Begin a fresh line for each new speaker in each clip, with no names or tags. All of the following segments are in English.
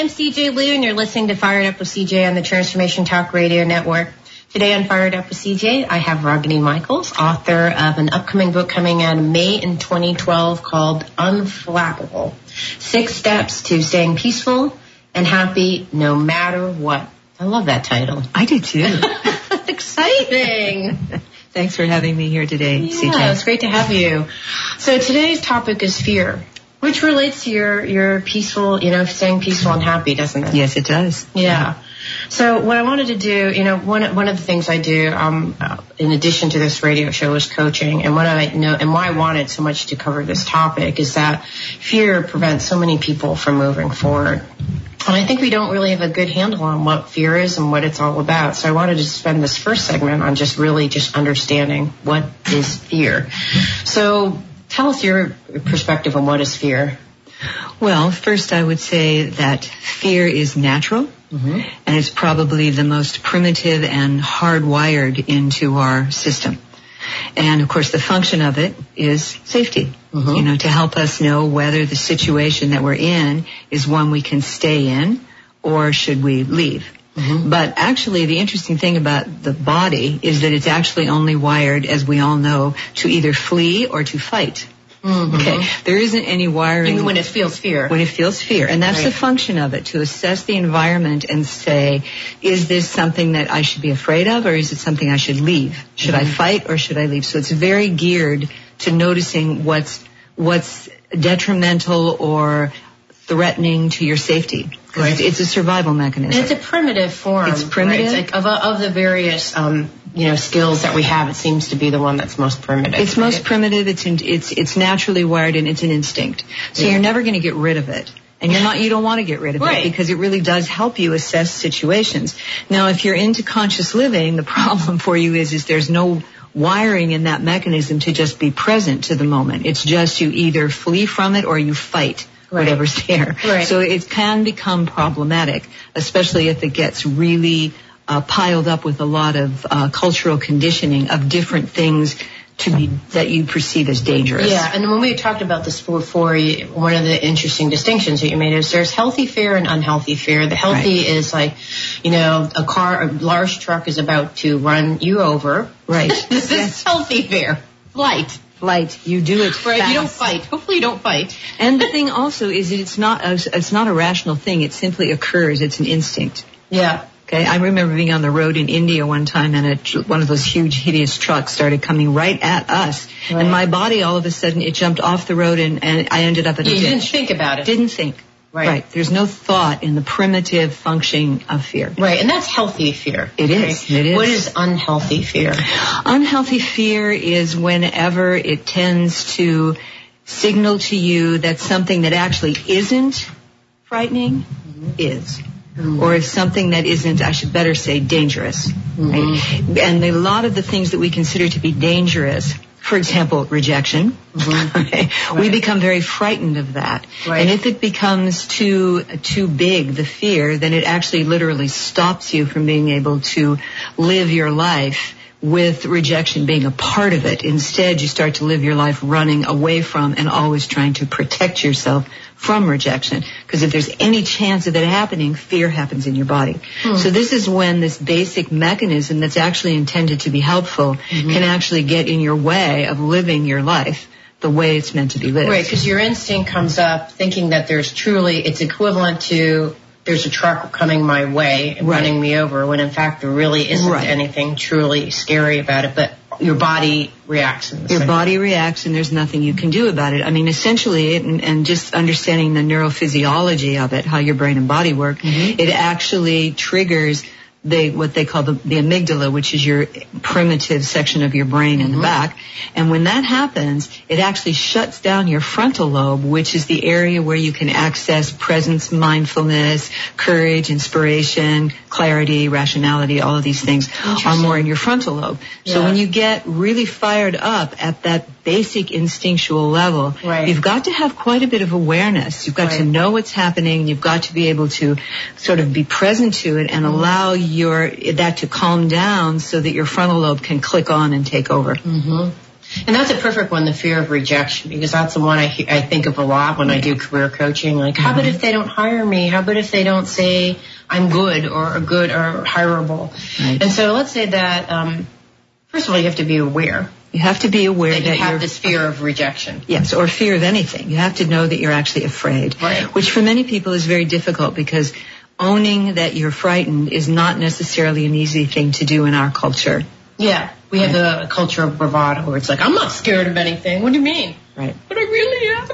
I'm CJ Liu, and you're listening to Fired Up with CJ on the Transformation Talk Radio Network. Today on Fired Up with CJ, I have Ragini Michaels, author of an upcoming book coming out in May in 2012 called Unflappable: 6 Steps to Staying Peaceful and Happy No Matter What. I love that title.
I do too.
Exciting.
Thanks for having me here today, CJ.
Yeah, it's great to have you. So today's topic is fear, which relates to your peaceful, staying peaceful and happy, doesn't it?
Yes, it does.
Yeah. So what I wanted to do, one of the things I do, in addition to this radio show, is coaching. And what I know, and why I wanted so much to cover this topic, is that fear prevents so many people from moving forward. And I think we don't really have a good handle on what fear is and what it's all about. So I wanted to spend this first segment on just understanding what is fear. So tell us your perspective on what is fear.
Well, first I would say that fear is natural. Mm-hmm. And it's probably the most primitive and hardwired into our system. And, of course, the function of it is safety, mm-hmm. To help us know whether the situation that we're in is one we can stay in or should we leave. Mm-hmm. But actually, the interesting thing about the body is that it's actually only wired, as we all know, to either flee or to fight. Mm-hmm. Okay, there isn't any wiring.
Even when it feels fear.
When it feels fear. And that's right. The function of it, to assess the environment and say, is this something that I should be afraid of, or is it something I should leave? Should I fight or should I leave? So it's very geared to noticing what's detrimental or threatening to your safety. Right. It's a survival mechanism.
And it's a primitive form.
It's primitive.
Right? It's like of the various skills that we have, it seems to be the one that's most primitive.
It's most primitive. It's naturally wired, and it's an instinct. So you're never going to get rid of it. And you don't want to get rid of it because it really does help you assess situations. Now, if you're into conscious living, the problem for you is there's no wiring in that mechanism to just be present to the moment. It's just you either flee from it or you fight. Right. Whatever's there. Right. So it can become problematic, especially if it gets really piled up with a lot of cultural conditioning of different things that you perceive as dangerous.
Yeah, and when we talked about this before, one of the interesting distinctions that you made is there's healthy fear and unhealthy fear. The healthy is like, a large truck is about to run you over. Right. This is healthy fear. Flight.
You do it fast.
You don't fight. Hopefully you don't fight.
And the thing also is that it's not a rational thing. It simply occurs. It's an instinct.
Yeah.
Okay. I remember being on the road in India one time, and one of those huge, hideous trucks started coming right at us. Right. And my body, all of a sudden, it jumped off the road, and I ended up at a ditch.
You didn't think about it.
Didn't think. Right. There's no thought in the primitive functioning of fear.
Right. And that's healthy fear.
It is. It is.
What is unhealthy fear?
Unhealthy fear is whenever it tends to signal to you that something that actually isn't frightening is. Mm-hmm. Or if something that isn't, I should better say, dangerous. Mm-hmm. Right? And a lot of the things that we consider to be dangerous, for example, rejection, right? We become very frightened of that. Right. And if it becomes too big, the fear, then it actually literally stops you from being able to live your life with rejection being a part of it. Instead, you start to live your life running away from and always trying to protect yourself from rejection. Because if there's any chance of it happening, fear happens in your body. So this is when this basic mechanism that's actually intended to be helpful can actually get in your way of living your life the way it's meant to be lived.
Right, because your instinct comes up thinking that it's equivalent to there's a truck coming my way and running me over, when in fact there really isn't anything truly scary about it, but your body reacts.
Your body reacts, and there's nothing you can do about it. I mean, essentially, and just understanding the neurophysiology of it, how your brain and body work, it actually triggers what they call the amygdala, which is your primitive section of your brain in the back. And when that happens, it actually shuts down your frontal lobe, which is the area where you can access presence, mindfulness, courage, inspiration, clarity, rationality. All of these things are more in your frontal lobe. Yeah. So when you get really fired up at that basic instinctual level, you've got to have quite a bit of awareness. You've got to know what's happening. You've got to be able to sort of be present to it and allow that to calm down so that your frontal lobe can click on and take over.
And that's a perfect one, the fear of rejection, because that's the one I think of a lot when I do career coaching. Like, how about if they don't hire me? How about if they don't say I'm good or hireable? Right. And so let's say that, first of all, you have to be aware.
You have to be aware that
you have this fear of rejection.
Yes, or fear of anything. You have to know that you're actually afraid,
right.
Which for many people is very difficult because owning that you're frightened is not necessarily an easy thing to do in our culture.
Yeah, we have a culture of bravado where it's like, I'm not scared of anything. What do you mean?
Right.
But I really am.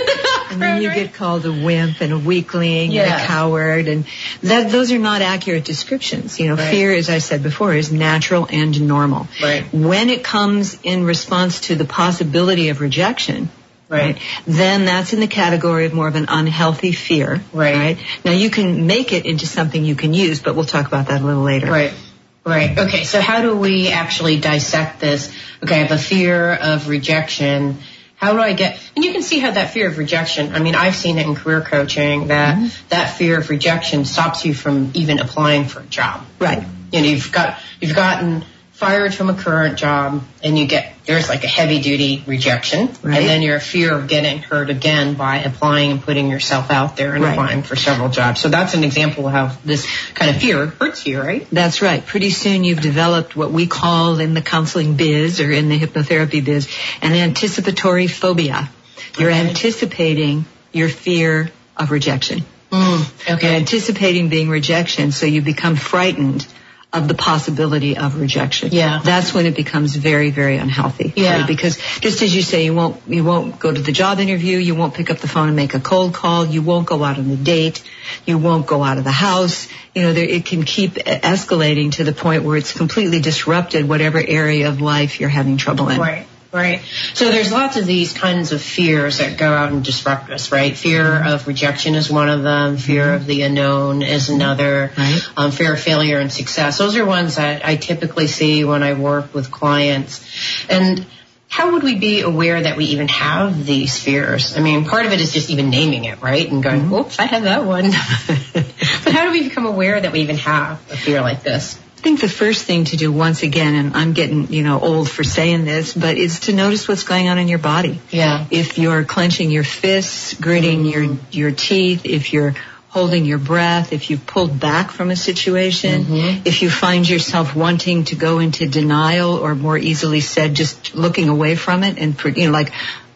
And then you get called a wimp and a weakling and a coward, and those are not accurate descriptions. You know, fear, as I said before, is natural and normal.
Right.
When it comes in response to the possibility of rejection, right, then that's in the category of more of an unhealthy fear. Right. Now you can make it into something you can use, but we'll talk about that a little later.
Right. Right. Okay. So how do we actually dissect this? Okay, I have a fear of rejection. How do I get, and you can see how that fear of rejection, I mean, I've seen it in career coaching that that fear of rejection stops you from even applying for a job.
Right.
You know, you've gotten fired from a current job and there's like a heavy duty rejection. Right. And then your fear of getting hurt again by applying and putting yourself out there and applying for several jobs. So that's an example of how this kind of fear hurts you, right?
That's right. Pretty soon you've developed what we call in the counseling biz or in the hypnotherapy biz an anticipatory phobia. You're anticipating your fear of rejection.
Okay.
You're anticipating being rejection, so you become frightened of the possibility of rejection.
Yeah.
That's when it becomes very, very unhealthy.
Yeah.
Right? Because just as you say, you won't go to the job interview, you won't pick up the phone and make a cold call, you won't go out on a date, you won't go out of the house. You know, it can keep escalating to the point where it's completely disrupted whatever area of life you're having trouble in.
Right. Right. So there's lots of these kinds of fears that go out and disrupt us, right? Fear of rejection is one of them. Fear of the unknown is another.
Right.
Fear of failure and success. Those are ones that I typically see when I work with clients. And how would we be aware that we even have these fears? I mean, part of it is just even naming it, right? And going, whoops, I have that one. But how do we become aware that we even have a fear like this?
I think the first thing to do, once again, and I'm getting, old for saying this, but is to notice what's going on in your body.
Yeah.
If you're clenching your fists, gritting your teeth, if you're holding your breath, if you've pulled back from a situation, if you find yourself wanting to go into denial, or more easily said, just looking away from it and, like,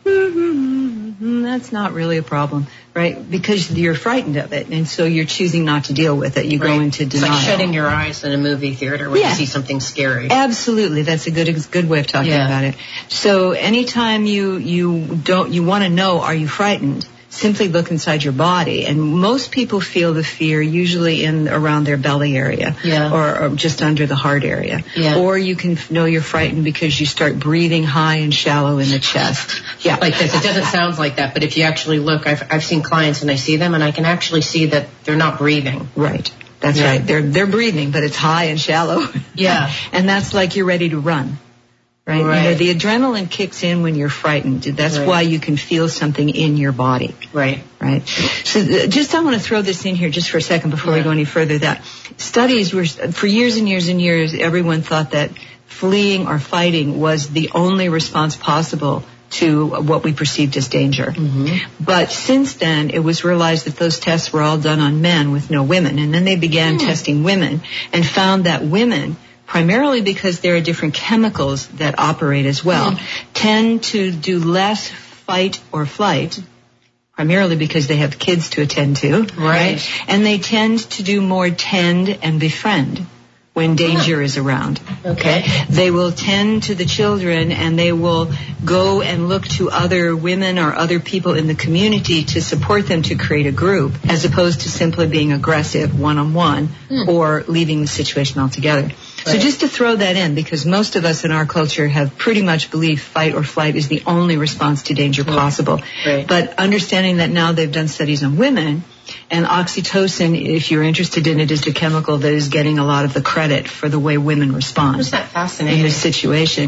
that's not really a problem, right? Because you're frightened of it, and so you're choosing not to deal with it. You go into denial.
It's like shutting your eyes in a movie theater when you see something scary.
Absolutely, that's a good way of talking about it. So anytime you want to know, are you frightened? Simply look inside your body, and most people feel the fear usually around their belly area, or just under the heart area. Or you can know you're frightened because you start breathing high and shallow in the chest.
Like this. It doesn't sound like that, but if you actually look, I've seen clients and I see them, and I can actually see that they're not breathing.
Right. That's right. They're breathing, but it's high and shallow.
Yeah.
And that's like you're ready to run. Right. The adrenaline kicks in when you're frightened. That's why you can feel something in your body.
Right.
So I want to throw this in here just for a second before we go any further. That studies were, for years and years and years, everyone thought that fleeing or fighting was the only response possible to what we perceived as danger. But since then, it was realized that those tests were all done on men with no women. And then they began testing women and found that women, primarily because there are different chemicals that operate as well, tend to do less fight or flight, primarily because they have kids to attend to, right? And they tend to do more tend and befriend when danger is around.
Okay.
They will tend to the children, and they will go and look to other women or other people in the community to support them to create a group, as opposed to simply being aggressive one-on-one or leaving the situation altogether. So just to throw that in, because most of us in our culture have pretty much believed fight or flight is the only response to danger possible. But understanding that now they've done studies on women, and oxytocin, if you're interested in it, is the chemical that is getting a lot of the credit for the way women respond.
Isn't that fascinating?
In this situation.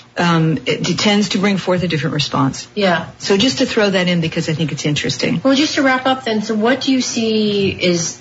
It tends to bring forth a different response. So just to throw that in, because I think it's interesting.
Well, just to wrap up then, so what do you see is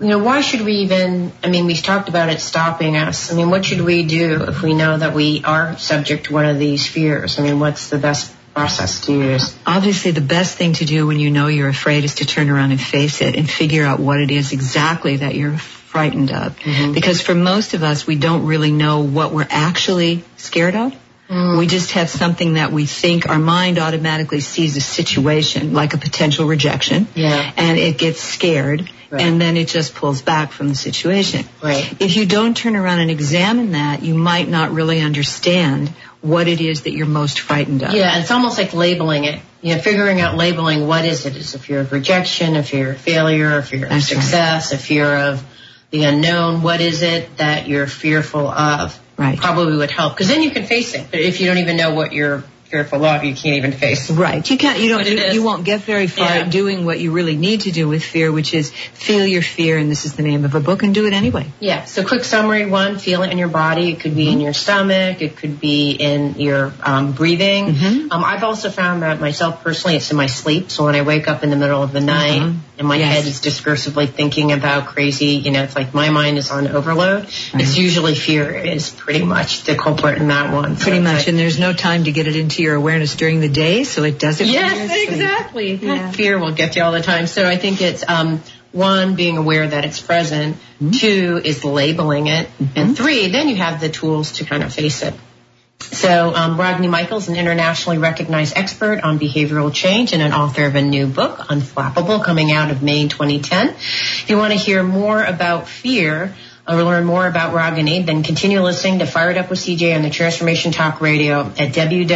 why should we even, we've talked about it stopping us. What should we do if we know that we are subject to one of these fears? What's the best process to use?
Obviously, the best thing to do when you know you're afraid is to turn around and face it and figure out what it is exactly that you're frightened of. Mm-hmm. Because for most of us, we don't really know what we're actually scared of. Mm. We just have something that we think our mind automatically sees a situation, like a potential rejection, and it gets scared, and then it just pulls back from the situation.
Right.
If you don't turn around and examine that, you might not really understand what it is that you're most frightened of.
Yeah, it's almost like labeling it. Figuring out labeling what is it. Is a fear of rejection, a fear of failure, a fear of success, a fear of the unknown. What is it that you're fearful of?
Right.
Probably would help, because then you can face it. But if you don't even know what you're fearful of, you can't even face it.
Right. You won't get very far doing what you really need to do with fear, which is feel your fear, and this is the name of a book, and do it anyway.
Yeah. So quick summary: 1, feel it in your body. It could be in your stomach. It could be in your breathing. Mm-hmm. I've also found that myself personally, it's in my sleep. So when I wake up in the middle of the night and my head is discursively thinking about crazy, it's like my mind is on overload. Right. It's usually fear is pretty much the culprit in that one.
Pretty much, and there's no time to get it into your awareness during the day, so it doesn't.
Yes, exactly. Yeah. Fear will get you all the time. So I think it's 1, being aware that it's present. 2 is labeling it, and 3, then you have the tools to kind of face it. So Rodney Michaels, an internationally recognized expert on behavioral change and an author of a new book, Unflappable, coming out of May 2010. If you want to hear more about fear or learn more about Ragini, then continue listening to Fired Up with CJ on the Transformation Talk Radio at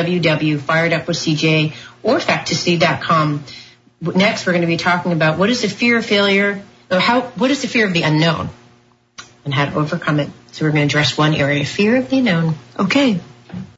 www.firedupwithcj or facttosucceed.com. Next, we're going to be talking about what is the fear of failure, or what is the fear of the unknown, and how to overcome it. So we're going to address one area, fear of the unknown.
Okay.